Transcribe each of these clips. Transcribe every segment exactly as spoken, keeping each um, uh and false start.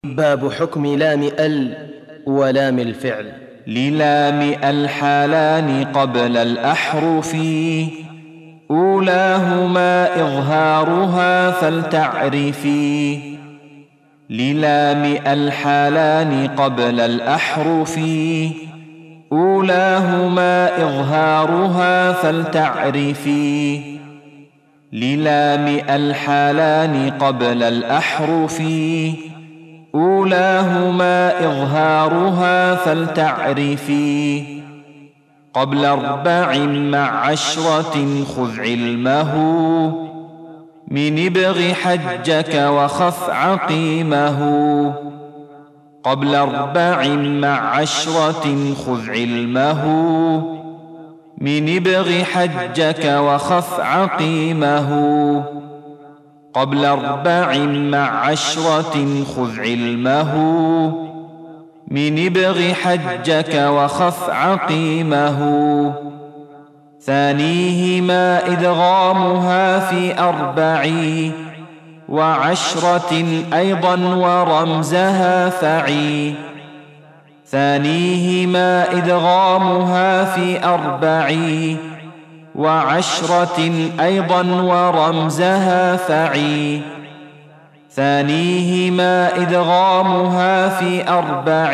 باب حكم لام ال ولام الفعل. للام الحالان قبل الأحرف، أولاهما إظهارها فلتعرفي. للام الحالان قبل الأحرف، أولاهما إظهارها فلتعرفي. للام الحالان قبل الأحرف، أولاهما إظهارها فلتعرفي. قبل أربع مع عشرة خذ علمه، من ابغ حجك وخف عقيمه. قبل أربع مع عشرة خذ علمه، من ابغ حجك وخف عقيمه. قبل أربع مع عشرة خذ علمه، من ابغ حجك وخف عقيمه. ثانيهما إدغامها في أربع، وعشرة أيضا ورمزها فعي. ثانيهما إدغامها في أربع، وعشرة أيضا ورمزها فعي. ثانيهما إدغامها في أربع،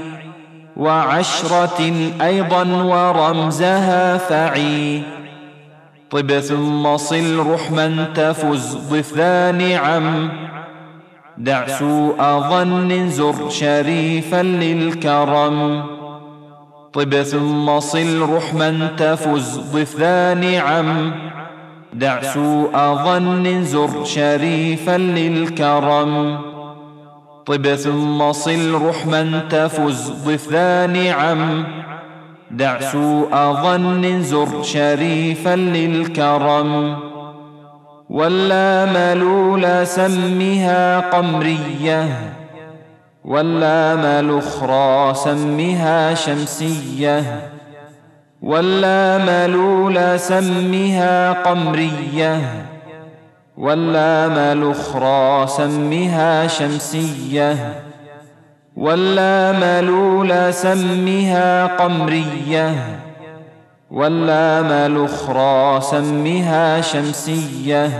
وعشرة أيضا ورمزها فعي. طب ثم صل رحما تفز ضف ذا نعم، دع سوء ظن زر شريفا للكرم. طب ثم صل رحما تفز ضف ذا نعم، دع سوء ظن زر شريفا للكرم. طب ثم صل رحما تفز ضف ذا نعم، دع سوء ظن زر شريفا للكرم. واللام الأولى سمها قمرية، واللام الأخرى سمها شمسية. واللام الأولى سمها قمرية، واللام الأخرى سمها شمسية. واللام الأولى سمها قمرية، واللام الأخرى سمها شمسية.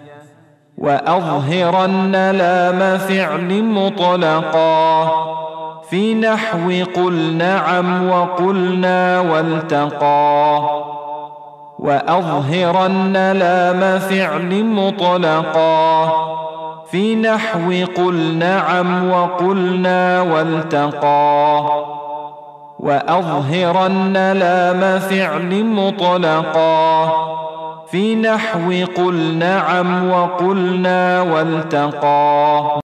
وأظهرن لام فعل مطلقا، في نحو قل نعم وقلنا والتقى. وأظهرن لام فعل مطلقا، في نحو قل نعم وقلنا والتقى. وأظهرن لام فعل مطلقا، في نحو قل نعم وقلنا والتقى.